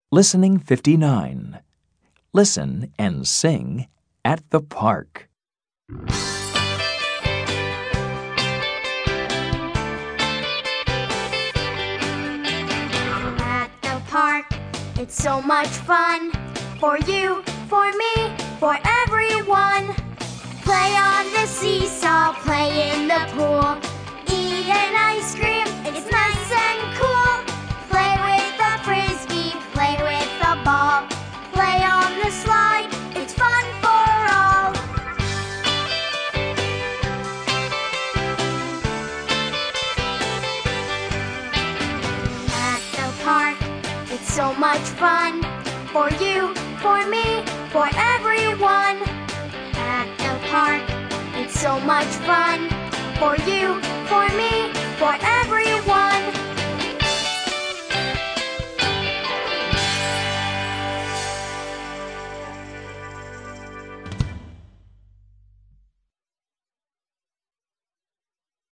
Listening 59. Listen and sing at the park. At the park, it's so much fun. For you, for me, for everyone. Play on the seesaw, play in the pool. Eat an ice cream, it's nice and cool. Play with the frisbee, play with the ball. Play on the slide, it's fun for all. At the park, it's so much fun. For you, for me, for everyone. At the park, it's so much fun. For you, for me, for everyone.